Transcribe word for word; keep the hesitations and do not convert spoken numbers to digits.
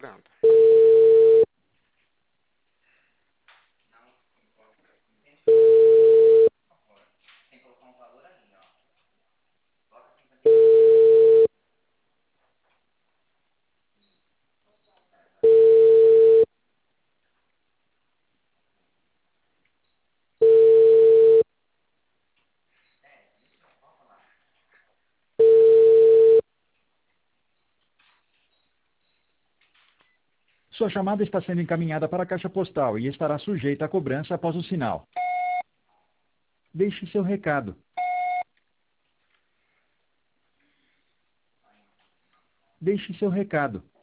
Pronto. Sua chamada está sendo encaminhada para a caixa postal e estará sujeita a cobrança após o sinal. Deixe seu recado. Deixe seu recado.